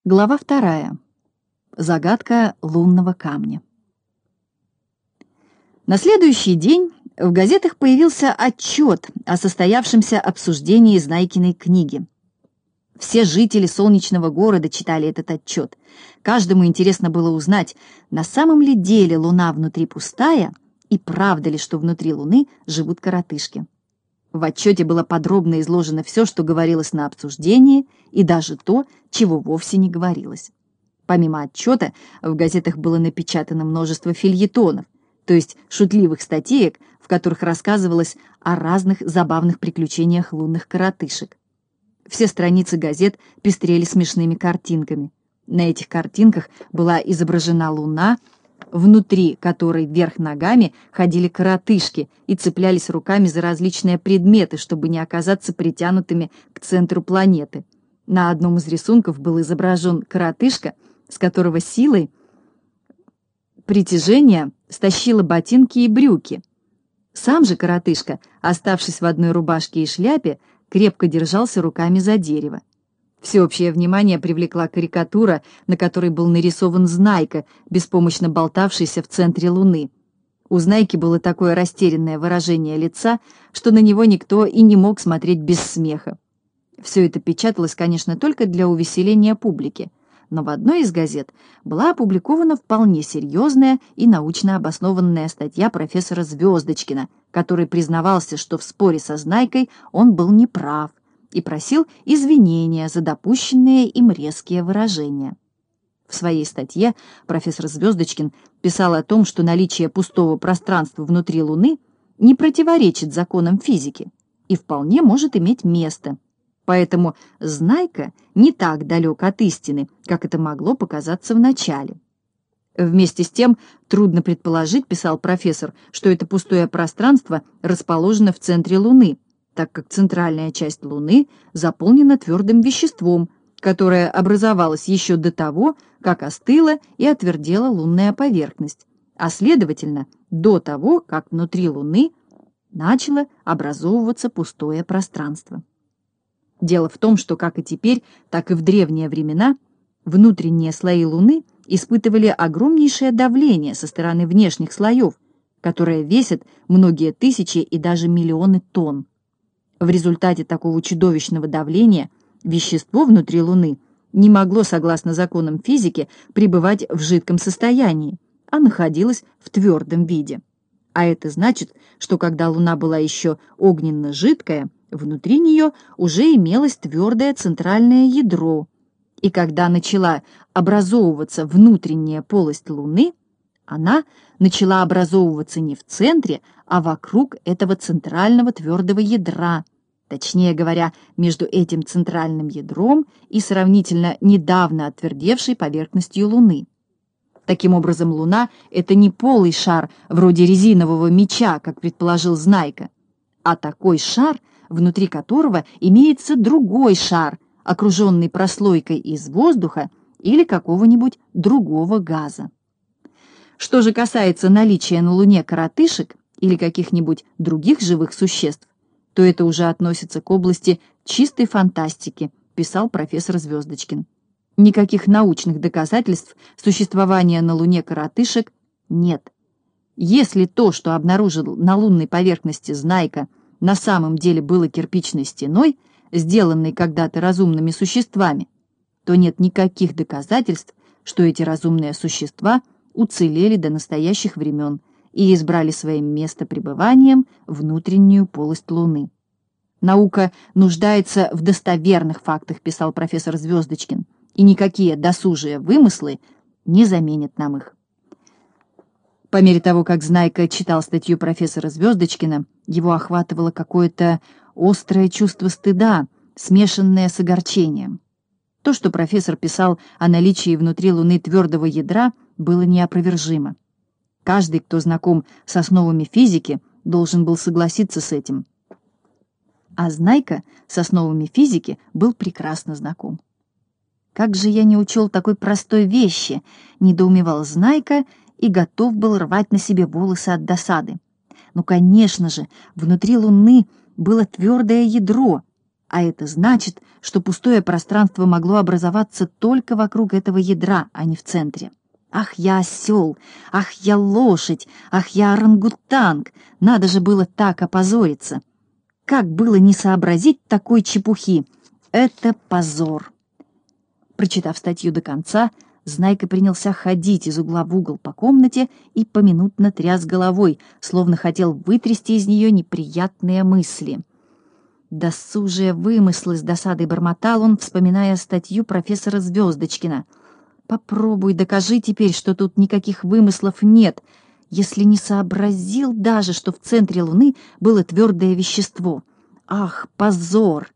Глава 2. Загадка лунного камня. На следующий день в газетах появился отчет о состоявшемся обсуждении Знайкиной книги. Все жители солнечного города читали этот отчет. Каждому интересно было узнать, на самом ли деле Луна внутри пустая и правда ли, что внутри Луны живут коротышки. В отчете было подробно изложено все, что говорилось на обсуждении, и даже то, чего вовсе не говорилось. Помимо отчета, в газетах было напечатано множество фельетонов, то есть шутливых статеек, в которых рассказывалось о разных забавных приключениях лунных коротышек. Все страницы газет пестрели смешными картинками. На этих картинках была изображена Луна, внутри которой вверх ногами ходили коротышки и цеплялись руками за различные предметы, чтобы не оказаться притянутыми к центру планеты. На одном из рисунков был изображен коротышка, с которого силой притяжения стащила ботинки и брюки. Сам же коротышка, оставшись в одной рубашке и шляпе, крепко держался руками за дерево. Всеобщее внимание привлекла карикатура, на которой был нарисован Знайка, беспомощно болтавшийся в центре Луны. У Знайки было такое растерянное выражение лица, что на него никто и не мог смотреть без смеха. Все это печаталось, конечно, только для увеселения публики, но в одной из газет была опубликована вполне серьезная и научно обоснованная статья профессора Звездочкина, который признавался, что в споре со Знайкой он был неправ, и просил извинения за допущенные им резкие выражения. В своей статье профессор Звездочкин писал о том, что наличие пустого пространства внутри Луны не противоречит законам физики и вполне может иметь место. Поэтому Знайка не так далек от истины, как это могло показаться в начале. Вместе с тем, трудно предположить, писал профессор, что это пустое пространство расположено в центре Луны, так как центральная часть Луны заполнена твердым веществом, которое образовалось еще до того, как остыла и отвердела лунная поверхность, а следовательно, до того, как внутри Луны начало образовываться пустое пространство. Дело в том, что как и теперь, так и в древние времена внутренние слои Луны испытывали огромнейшее давление со стороны внешних слоев, которые весят многие тысячи и даже миллионы тонн. В результате такого чудовищного давления вещество внутри Луны не могло, согласно законам физики, пребывать в жидком состоянии, а находилось в твердом виде. А это значит, что когда Луна была еще огненно-жидкая, внутри нее уже имелось твердое центральное ядро, и когда начала образовываться внутренняя полость Луны, она начала образовываться не в центре, а вокруг этого центрального твердого ядра, точнее говоря, между этим центральным ядром и сравнительно недавно отвердевшей поверхностью Луны. Таким образом, Луна — это не полый шар вроде резинового мяча, как предположил Знайка, а такой шар, внутри которого имеется другой шар, окруженный прослойкой из воздуха или какого-нибудь другого газа. Что же касается наличия на Луне коротышек или каких-нибудь других живых существ, то это уже относится к области чистой фантастики, писал профессор Звездочкин. Никаких научных доказательств существования на Луне коротышек нет. Если то, что обнаружил на лунной поверхности Знайка, на самом деле было кирпичной стеной, сделанной когда-то разумными существами, то нет никаких доказательств, что эти разумные существа уцелели до настоящих времен и избрали своим местопребыванием внутреннюю полость Луны. «Наука нуждается в достоверных фактах», — писал профессор Звездочкин, «и никакие досужие вымыслы не заменят нам их». По мере того, как Знайка читал статью профессора Звездочкина, его охватывало какое-то острое чувство стыда, смешанное с огорчением. То, что профессор писал о наличии внутри Луны твердого ядра, было неопровержимо. Каждый, кто знаком с основами физики, должен был согласиться с этим. А Знайка с основами физики был прекрасно знаком. «Как же я не учел такой простой вещи!» — недоумевал Знайка и готов был рвать на себе волосы от досады. Ну, конечно же, внутри Луны было твердое ядро, А это значит, что пустое пространство могло образоваться только вокруг этого ядра, а не в центре. Ах, я осел! Ах, я лошадь! Ах, я орангутанг! Надо же было так опозориться! Как было не сообразить такой чепухи? Это позор! Прочитав статью до конца, Знайка принялся ходить из угла в угол по комнате и поминутно тряс головой, словно хотел вытрясти из нее неприятные мысли. Досужие вымыслы с досадой бормотал он, вспоминая статью профессора Звездочкина. «Попробуй, докажи теперь, что тут никаких вымыслов нет, если не сообразил даже, что в центре Луны было твердое вещество. Ах, позор!»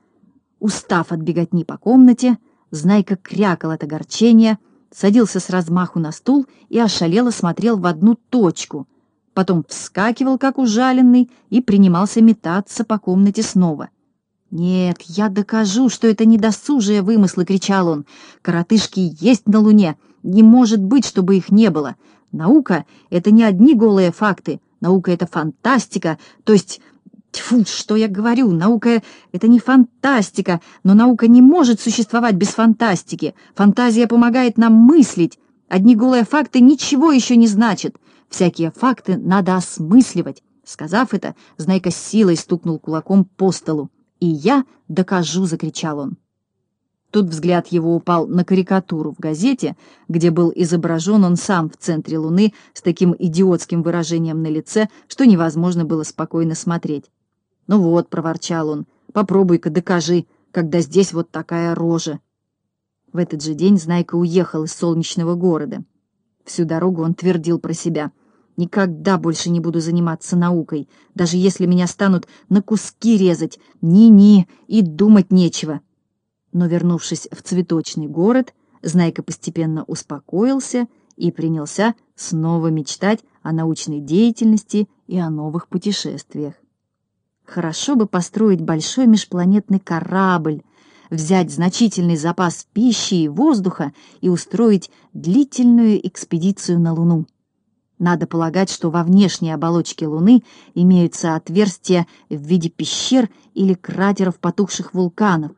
Устав от беготни по комнате, Знайка крякал от огорчения, садился с размаху на стул и ошалело смотрел в одну точку, потом вскакивал, как ужаленный, и принимался метаться по комнате снова. «Нет, я докажу, что это не досужие вымыслы!» — кричал он. «Коротышки есть на Луне! Не может быть, чтобы их не было! Наука — это не одни голые факты, наука — это фантастика, то есть... Тьфу, что я говорю? Наука — это не фантастика, но наука не может существовать без фантастики. Фантазия помогает нам мыслить. Одни голые факты ничего еще не значат. Всякие факты надо осмысливать». Сказав это, Знайка с силой стукнул кулаком по столу. «И я докажу!» — закричал он. Тут взгляд его упал на карикатуру в газете, где был изображен он сам в центре Луны с таким идиотским выражением на лице, что невозможно было спокойно смотреть. «Ну вот», — проворчал он, — «попробуй-ка докажи, когда здесь вот такая рожа». В этот же день Знайка уехал из солнечного города. Всю дорогу он твердил про себя: «Никогда больше не буду заниматься наукой, даже если меня станут на куски резать, ни-ни, и думать нечего». Но, вернувшись в цветочный город, Знайка постепенно успокоился и принялся снова мечтать о научной деятельности и о новых путешествиях. Хорошо бы построить большой межпланетный корабль, взять значительный запас пищи и воздуха и устроить длительную экспедицию на Луну. Надо полагать, что во внешней оболочке Луны имеются отверстия в виде пещер или кратеров потухших вулканов.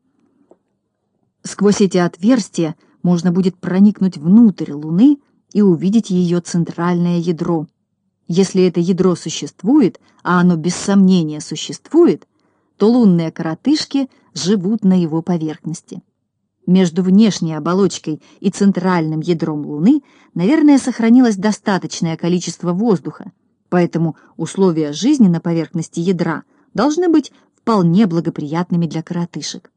Сквозь эти отверстия можно будет проникнуть внутрь Луны и увидеть ее центральное ядро. Если это ядро существует, а оно без сомнения существует, то лунные коротышки живут на его поверхности. Между внешней оболочкой и центральным ядром Луны, наверное, сохранилось достаточное количество воздуха, поэтому условия жизни на поверхности ядра должны быть вполне благоприятными для коротышек.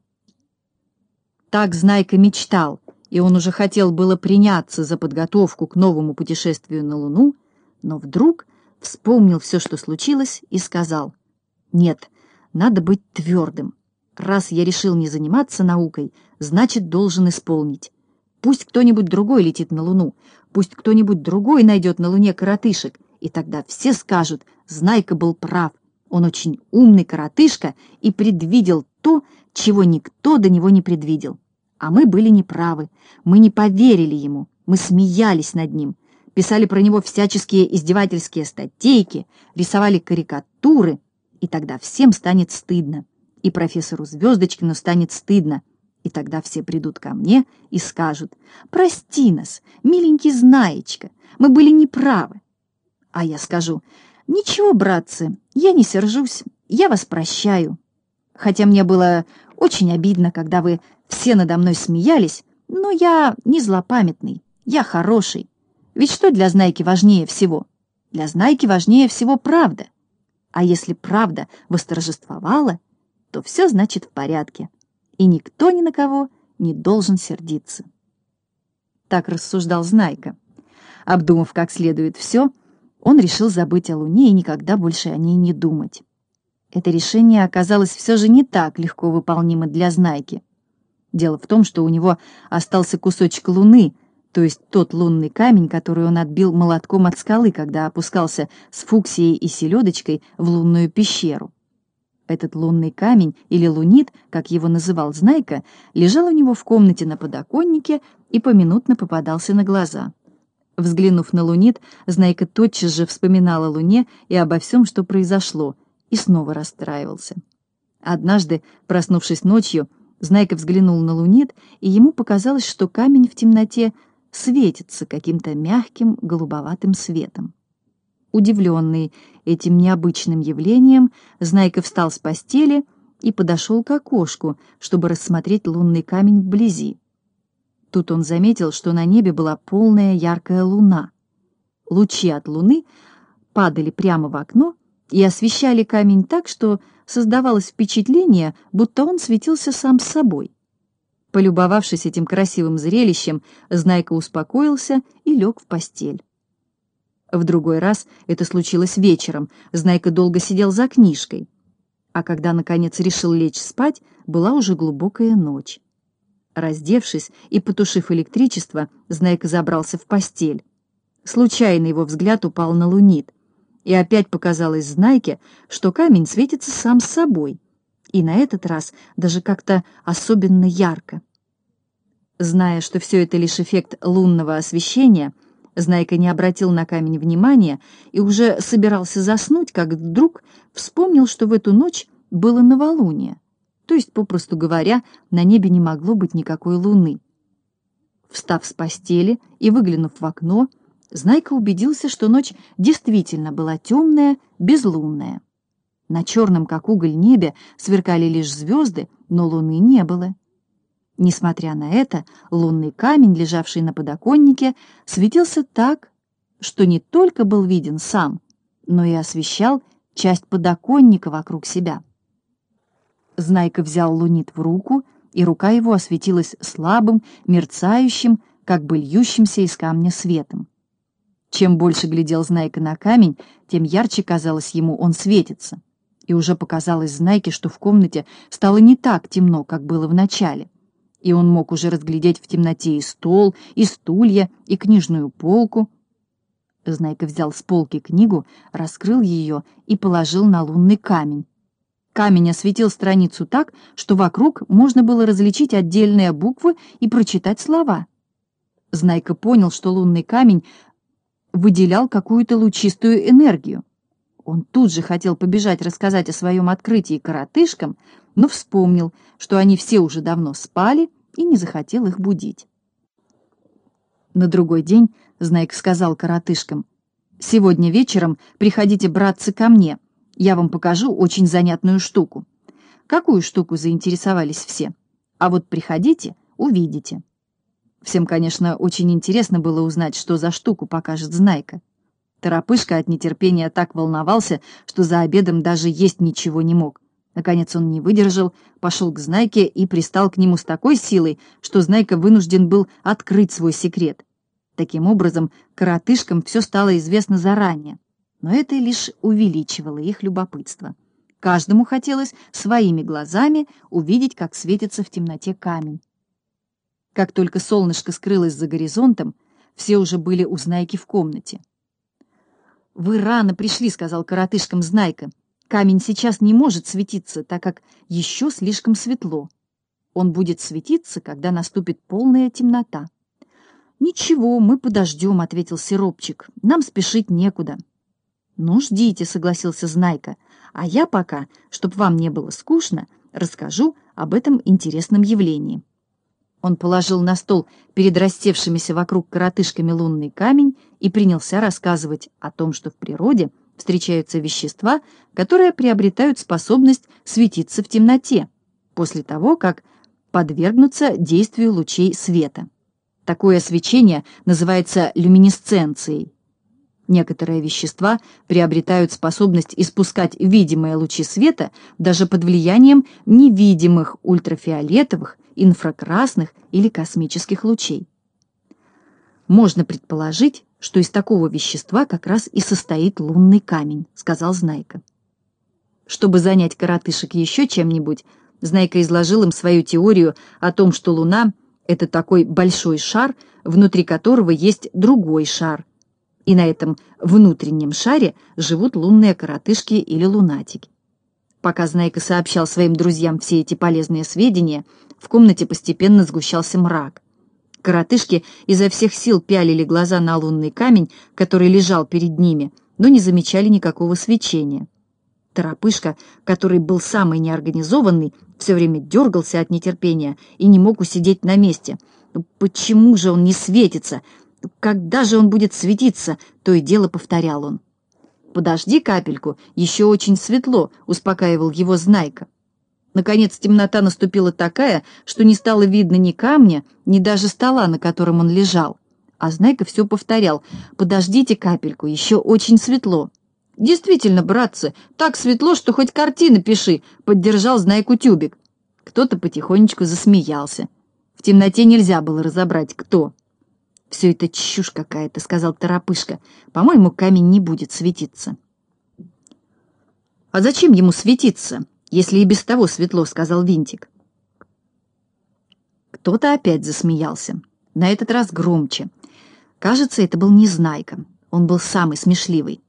Так Знайка мечтал, и он уже хотел было приняться за подготовку к новому путешествию на Луну, но вдруг вспомнил все, что случилось, и сказал: «Нет, надо быть твердым. Раз я решил не заниматься наукой, значит, должен исполнить. Пусть кто-нибудь другой летит на Луну, пусть кто-нибудь другой найдет на Луне коротышек, и тогда все скажут: Знайка был прав, он очень умный коротышка и предвидел то, чего никто до него не предвидел. А мы были неправы, мы не поверили ему, мы смеялись над ним, писали про него всяческие издевательские статейки, рисовали карикатуры, и тогда всем станет стыдно, и профессору Звездочкину станет стыдно, и тогда все придут ко мне и скажут: прости нас, миленький Знаечка, мы были неправы. А я скажу: ничего, братцы, я не сержусь, я вас прощаю. Хотя мне было очень обидно, когда вы все надо мной смеялись, но я не злопамятный, я хороший. Ведь что для Знайки важнее всего? Для Знайки важнее всего правда. А если правда восторжествовала, то все значит в порядке, и никто ни на кого не должен сердиться». Так рассуждал Знайка. Обдумав как следует все, он решил забыть о Луне и никогда больше о ней не думать. Это решение оказалось все же не так легко выполнимо для Знайки. Дело в том, что у него остался кусочек Луны, то есть тот лунный камень, который он отбил молотком от скалы, когда опускался с Фуксией и Селедочкой в лунную пещеру. Этот лунный камень, или лунит, как его называл Знайка, лежал у него в комнате на подоконнике и поминутно попадался на глаза. Взглянув на лунит, Знайка тотчас же вспоминал о Луне и обо всем, что произошло, и снова расстраивался. Однажды, проснувшись ночью, Знайка взглянул на лунит, и ему показалось, что камень в темноте светится каким-то мягким голубоватым светом. Удивленный этим необычным явлением, Знайка встал с постели и подошел к окошку, чтобы рассмотреть лунный камень вблизи. Тут он заметил, что на небе была полная яркая луна. Лучи от луны падали прямо в окно и освещали камень так, что создавалось впечатление, будто он светился сам с собой. Полюбовавшись этим красивым зрелищем, Знайка успокоился и лег в постель. В другой раз это случилось вечером. Знайка долго сидел за книжкой. А когда, наконец, решил лечь спать, была уже глубокая ночь. Раздевшись и потушив электричество, Знайка забрался в постель. Случайно его взгляд упал на лунит, и опять показалось Знайке, что камень светится сам с собой, и на этот раз даже как-то особенно ярко. Зная, что все это лишь эффект лунного освещения, Знайка не обратил на камень внимания и уже собирался заснуть, как вдруг вспомнил, что в эту ночь было новолуние, то есть, попросту говоря, на небе не могло быть никакой луны. Встав с постели и выглянув в окно, Знайка убедился, что ночь действительно была темная, безлунная. На черном, как уголь, небе сверкали лишь звезды, но луны не было. Несмотря на это, лунный камень, лежавший на подоконнике, светился так, что не только был виден сам, но и освещал часть подоконника вокруг себя. Знайка взял лунит в руку, и рука его осветилась слабым, мерцающим, как бы льющимся из камня светом. Чем больше глядел Знайка на камень, тем ярче казалось ему, он светится. И уже показалось Знайке, что в комнате стало не так темно, как было в начале. И он мог уже разглядеть в темноте и стол, и стулья, и книжную полку. Знайка взял с полки книгу, раскрыл ее и положил на лунный камень. Камень осветил страницу так, что вокруг можно было различить отдельные буквы и прочитать слова. Знайка понял, что лунный камень выделял какую-то лучистую энергию. Он тут же хотел побежать рассказать о своем открытии коротышкам, но вспомнил, что они все уже давно спали, и не захотел их будить. На другой день Знайка сказал коротышкам: «Сегодня вечером приходите, братцы, ко мне. Я вам покажу очень занятную штуку». «Какую штуку?» — заинтересовались все. «А вот приходите, увидите». Всем, конечно, очень интересно было узнать, что за штуку покажет Знайка. Торопышка от нетерпения так волновался, что за обедом даже есть ничего не мог. Наконец он не выдержал, пошел к Знайке и пристал к нему с такой силой, что Знайка вынужден был открыть свой секрет. Таким образом, коротышкам все стало известно заранее, но это лишь увеличивало их любопытство. Каждому хотелось своими глазами увидеть, как светится в темноте камень. Как только солнышко скрылось за горизонтом, все уже были у Знайки в комнате. «Вы рано пришли», — сказал коротышкам Знайка. «Камень сейчас не может светиться, так как еще слишком светло. Он будет светиться, когда наступит полная темнота». «Ничего, мы подождем», — ответил Сиропчик. «Нам спешить некуда». «Ну, ждите», — согласился Знайка. «А я пока, чтоб вам не было скучно, расскажу об этом интересном явлении». Он положил на стол перед растевшимися вокруг коротышками лунный камень и принялся рассказывать о том, что в природе встречаются вещества, которые приобретают способность светиться в темноте после того, как подвергнутся действию лучей света. Такое свечение называется люминесценцией. Некоторые вещества приобретают способность испускать видимые лучи света даже под влиянием невидимых ультрафиолетовых, инфракрасных или космических лучей. «Можно предположить, что из такого вещества как раз и состоит лунный камень», — сказал Знайка. Чтобы занять коротышек еще чем-нибудь, Знайка изложил им свою теорию о том, что Луна — это такой большой шар, внутри которого есть другой шар, и на этом внутреннем шаре живут лунные коротышки или лунатики. Пока Знайка сообщал своим друзьям все эти полезные сведения, в комнате постепенно сгущался мрак. Коротышки изо всех сил пялили глаза на лунный камень, который лежал перед ними, но не замечали никакого свечения. Торопышка, который был самый неорганизованный, все время дергался от нетерпения и не мог усидеть на месте. «Ну почему же он не светится? Когда же он будет светиться?» — то и дело повторял он. «Подожди капельку, еще очень светло», — успокаивал его Знайка. Наконец темнота наступила такая, что не стало видно ни камня, ни даже стола, на котором он лежал. А Знайка все повторял: «Подождите капельку, еще очень светло». «Действительно, братцы, так светло, что хоть картины пиши», — поддержал Знайку Тюбик. Кто-то потихонечку засмеялся. В темноте нельзя было разобрать, кто. «Все это чушь какая-то», — сказал Торопышка. «По-моему, камень не будет светиться». «А зачем ему светиться, если и без того светло?» — сказал Винтик. Кто-то опять засмеялся, на этот раз громче. Кажется, это был не Знайка, он был самый смешливый.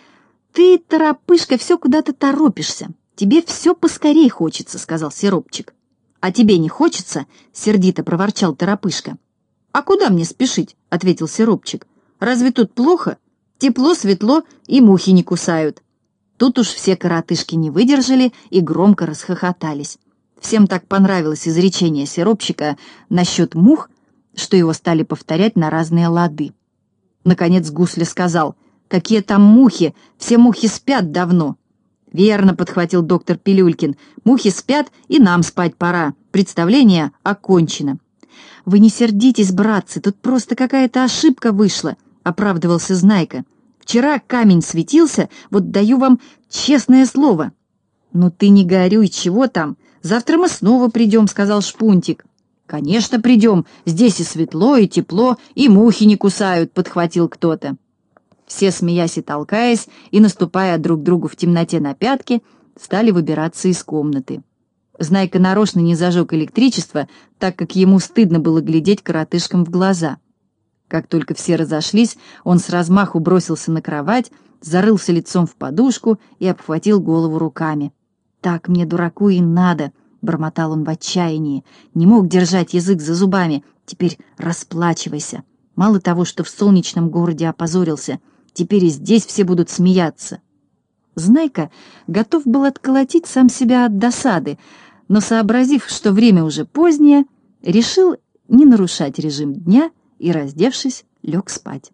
«Ты, Торопышка, все куда-то торопишься. Тебе все поскорей хочется», — сказал Сиропчик. «А тебе не хочется?» — сердито проворчал Торопышка. «А куда мне спешить?» — ответил Сиропчик. «Разве тут плохо? Тепло, светло, и мухи не кусают». Тут уж все коротышки не выдержали и громко расхохотались. Всем так понравилось изречение Сиропчика насчет мух, что его стали повторять на разные лады. Наконец Гусля сказал: «Какие там мухи? Все мухи спят давно». «Верно», — подхватил доктор Пилюлькин. «Мухи спят, и нам спать пора. Представление окончено». «Вы не сердитесь, братцы, тут просто какая-то ошибка вышла», — оправдывался Знайка. «Вчера камень светился, вот даю вам честное слово». «Ну ты не горюй, чего там? Завтра мы снова придем», — сказал Шпунтик. «Конечно, придем. Здесь и светло, и тепло, и мухи не кусают», — подхватил кто-то. Все, смеясь и толкаясь, и наступая друг другу в темноте на пятки, стали выбираться из комнаты. Знайка нарочно не зажег электричество, так как ему стыдно было глядеть коротышкам в глаза. Как только все разошлись, он с размаху бросился на кровать, зарылся лицом в подушку и обхватил голову руками. «Так мне, дураку, и надо», — бормотал он в отчаянии. Не мог держать язык за зубами. «Теперь расплачивайся. Мало того, что в солнечном городе опозорился, теперь и здесь все будут смеяться». Знайка готов был отколотить сам себя от досады, но, сообразив, что время уже позднее, решил не нарушать режим дня и, раздевшись, лег спать.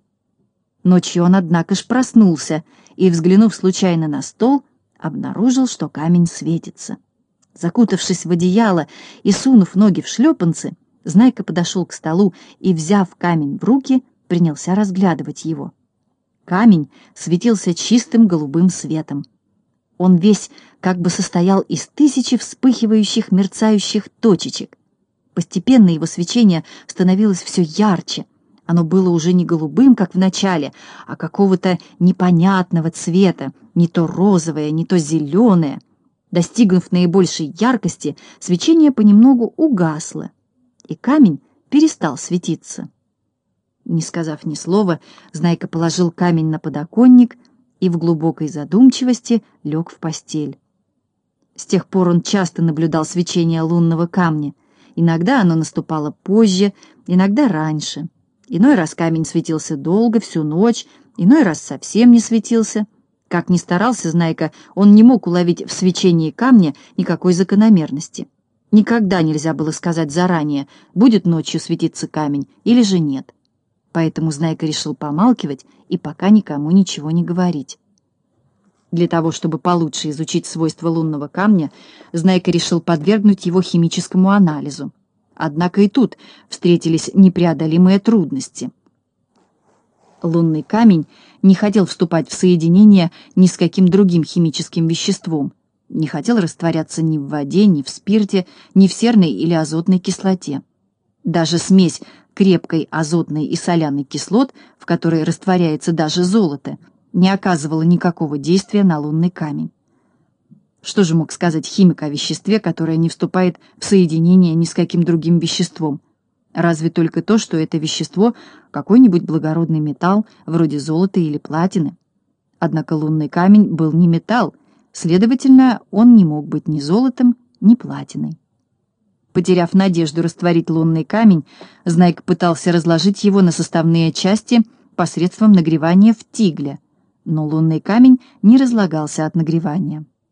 Ночью он, однако ж, проснулся и, взглянув случайно на стол, обнаружил, что камень светится. Закутавшись в одеяло и сунув ноги в шлепанцы, Знайка подошел к столу и, взяв камень в руки, принялся разглядывать его. Камень светился чистым голубым светом. Он весь как бы состоял из тысячи вспыхивающих, мерцающих точечек. Постепенно его свечение становилось все ярче. Оно было уже не голубым, как в начале, а какого-то непонятного цвета, не то розовое, не то зеленое. Достигнув наибольшей яркости, свечение понемногу угасло, и камень перестал светиться. Не сказав ни слова, Знайка положил камень на подоконник и в глубокой задумчивости лег в постель. С тех пор он часто наблюдал свечение лунного камня. Иногда оно наступало позже, иногда раньше. Иной раз камень светился долго, всю ночь, иной раз совсем не светился. Как ни старался Знайка, он не мог уловить в свечении камня никакой закономерности. Никогда нельзя было сказать заранее, будет ночью светиться камень или же нет. Поэтому Знайка решил помалкивать и пока никому ничего не говорить. Для того, чтобы получше изучить свойства лунного камня, Знайка решил подвергнуть его химическому анализу. Однако и тут встретились непреодолимые трудности. Лунный камень не хотел вступать в соединение ни с каким другим химическим веществом, не хотел растворяться ни в воде, ни в спирте, ни в серной или азотной кислоте. Даже смесь крепкой азотной и соляной кислот, в которой растворяется даже золото, не оказывала никакого действия на лунный камень. Что же мог сказать химик о веществе, которое не вступает в соединение ни с каким другим веществом? Разве только то, что это вещество — какой-нибудь благородный металл, вроде золота или платины. Однако лунный камень был не металл, следовательно, он не мог быть ни золотом, ни платиной. Потеряв надежду растворить лунный камень, Знайка пытался разложить его на составные части посредством нагревания в тигле, но лунный камень не разлагался от нагревания.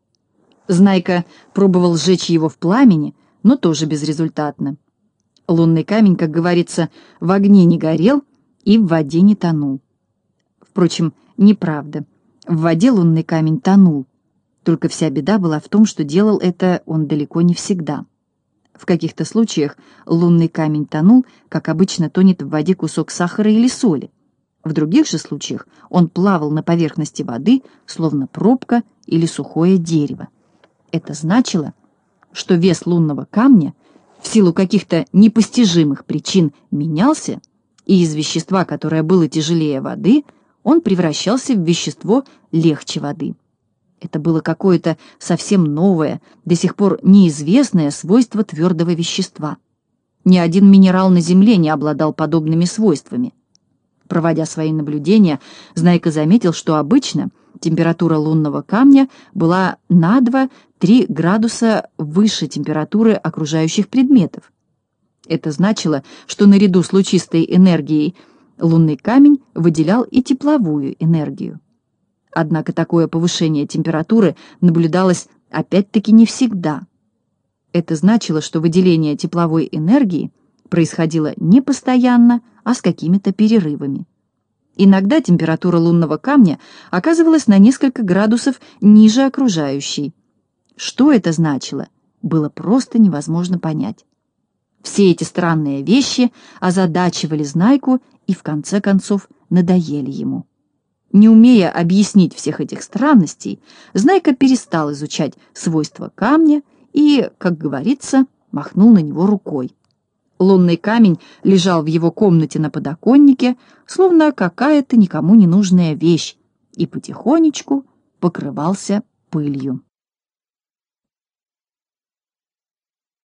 Знайка пробовал сжечь его в пламени, но тоже безрезультатно. Лунный камень, как говорится, в огне не горел и в воде не тонул. Впрочем, неправда. В воде лунный камень тонул. Только вся беда была в том, что делал это он далеко не всегда. В каких-то случаях лунный камень тонул, как обычно тонет в воде кусок сахара или соли. В других же случаях он плавал на поверхности воды, словно пробка или сухое дерево. Это значило, что вес лунного камня в силу каких-то непостижимых причин менялся, и из вещества, которое было тяжелее воды, он превращался в вещество легче воды. Это было какое-то совсем новое, до сих пор неизвестное свойство твердого вещества. Ни один минерал на Земле не обладал подобными свойствами. Проводя свои наблюдения, Знайка заметил, что обычно температура лунного камня была на 2-3 градуса выше температуры окружающих предметов. Это значило, что наряду с лучистой энергией лунный камень выделял и тепловую энергию. Однако такое повышение температуры наблюдалось опять-таки не всегда. Это значило, что выделение тепловой энергии происходило не постоянно, а с какими-то перерывами. Иногда температура лунного камня оказывалась на несколько градусов ниже окружающей. Что это значило, было просто невозможно понять. Все эти странные вещи озадачивали Знайку и, в конце концов, надоели ему. Не умея объяснить всех этих странностей, Знайка перестал изучать свойства камня и, как говорится, махнул на него рукой. Лунный камень лежал в его комнате на подоконнике, словно какая-то никому не нужная вещь, и потихонечку покрывался пылью.